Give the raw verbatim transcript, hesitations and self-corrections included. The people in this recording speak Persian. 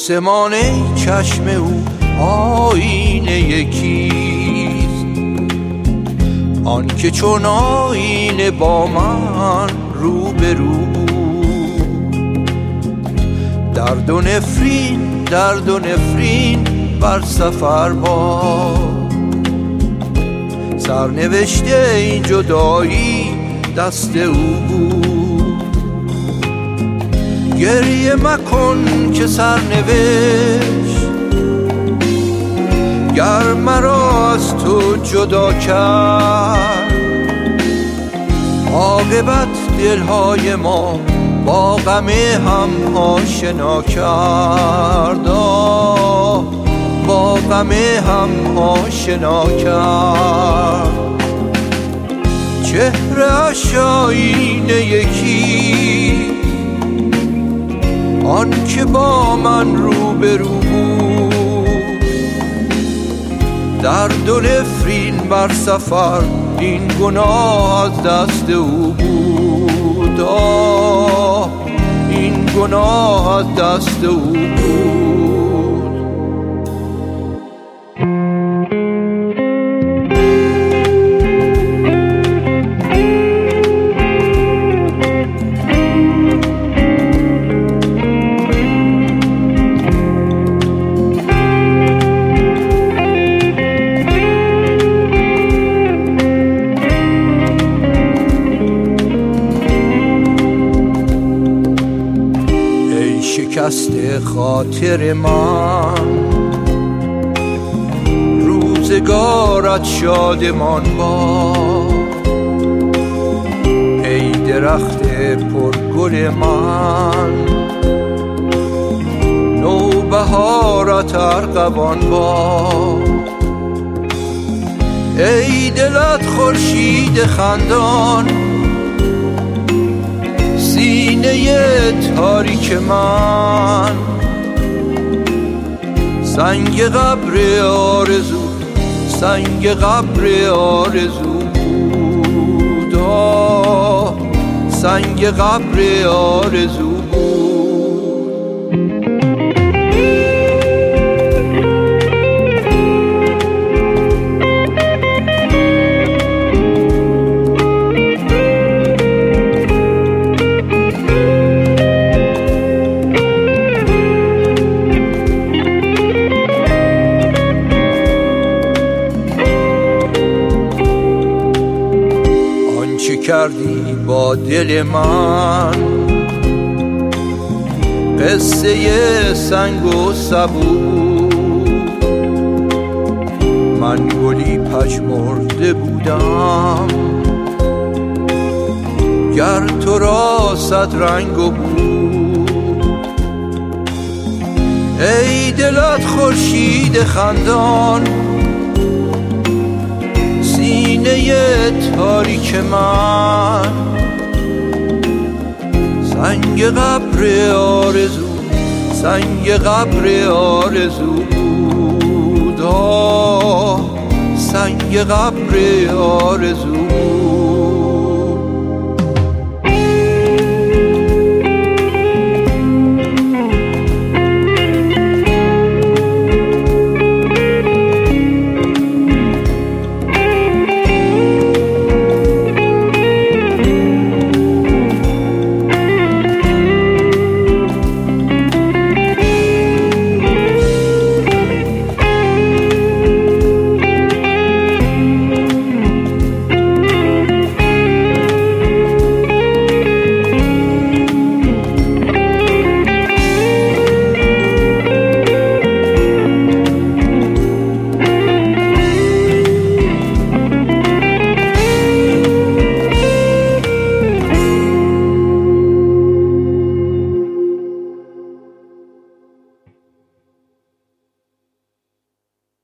آسمان چشم او آینه یکیست، آن که چون آینه با من رو به رو. درد و نفرین درد و نفرین بر سفر با، سرنوشته این جدایی دست او بود. گریه مکن که سرنوشت گر مرا از تو جدا کرد، عاقبت دلهای ما با غم هم آشنا کرد، با غم هم آشنا کرد. چهره اش آینه یکی، آن که با من رو به رو بود. درد و نفرین بر سفر این گناه از دست او بود، آه این گناه از دست او بود. شکست خاطر من روزگارت شادمان باد، ای درخت پرگل من نوبهارت ارغوان باد. ای دلت خورشید خندان، سینه تاریک من سنگ قبر آرزو سنگ قبر آرزو بود، آه سنگ قبر آرزو بود. چه کردی با دل من، قصه سنگ و سبو. من گلی پژمرده بودم گر تو را صد رنگ و بو. ای دلت خورشید خندان، سینه تاریک من سنگ قبر آرزو سنگ قبر آرزو بود، آه سنگ قبر آرزو بود.